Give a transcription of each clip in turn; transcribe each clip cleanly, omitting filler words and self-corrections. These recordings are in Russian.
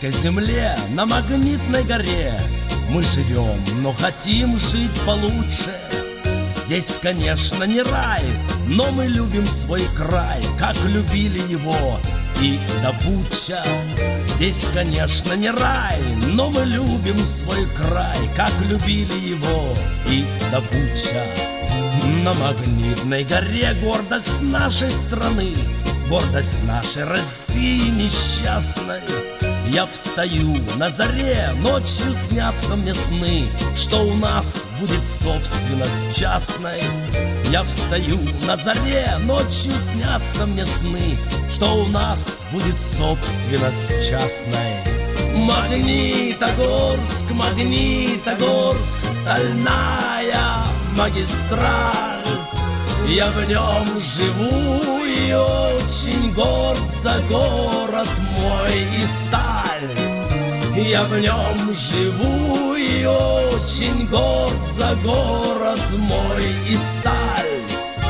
русской земле, на Магнитной горе мы живем, но хотим жить получше. Здесь, конечно, не рай, но мы любим свой край, как любили его и до Буча. Здесь, конечно, не рай, но мы любим свой край, как любили его и до Буча. На Магнитной горе гордость нашей страны, гордость нашей России несчастной. Я встаю на заре, ночью снятся мне сны, что у нас будет собственность частной. Я встаю на заре, ночью снятся мне сны, что у нас будет собственность частной. Магнитогорск, Магнитогорск, стальная магистраль. Я в нем живу и очень горд за город мой и сталь. Я в нем живу и очень горд за город мой и сталь.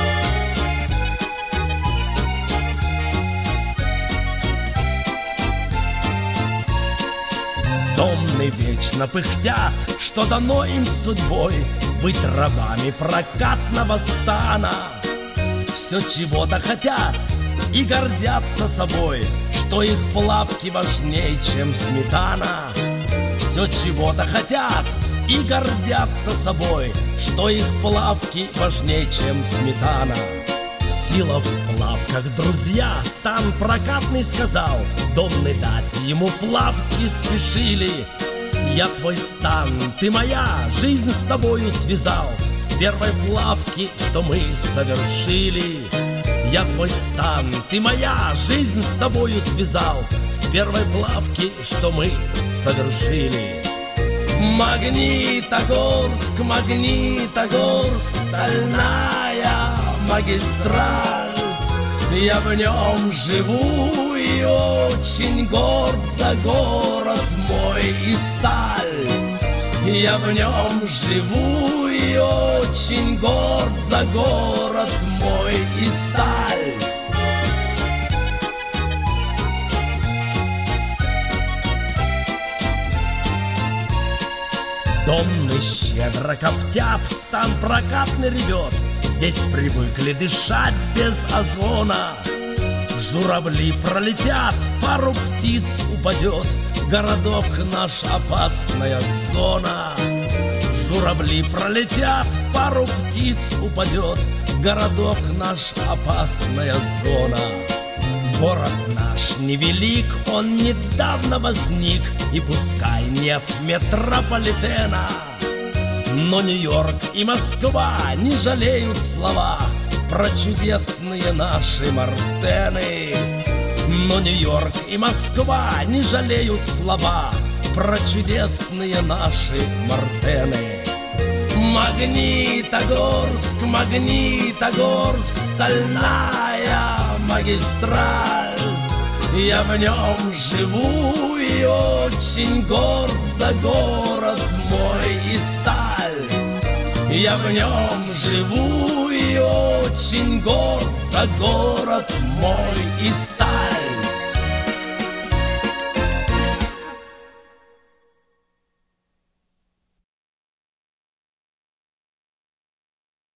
Домны вечно пыхтят, что дано им судьбой быть рабами прокатного стана. Все чего-то хотят и гордятся собой, что их плавки важнее, чем сметана. Все чего-то хотят и гордятся собой, что их плавки важнее, чем сметана. Сила в плавках, друзья, стан прокатный сказал, Домны дать ему плавки спешили. Я твой стан, ты моя, жизнь с тобою связал с первой плавки, что мы совершили. Я твой стан, ты моя, жизнь с тобою связал с первой плавки, что мы совершили. Магнитогорск, Магнитогорск, стальная магистраль. Я в нем живу и очень горд за город мой и сталь. Я в нем живу и очень горд за город мой и сталь. Домны щедро коптят, стан прокатный ревет. Здесь привыкли дышать без озона. Журавли пролетят, пару птиц упадет, городок наш опасная зона. Журавли пролетят, пару птиц упадет, городок наш опасная зона. Город наш невелик, он недавно возник, и пускай нет метрополитена, но Нью-Йорк и Москва не жалеют слова про чудесные наши Мартены. Но Нью-Йорк и Москва не жалеют слова про чудесные наши Мартены. Магнитогорск, Магнитогорск, стальная магистраль. Я в нем живу и очень горд за город мой и сталь. Я в нем живу и очень горд за город мой и сталь.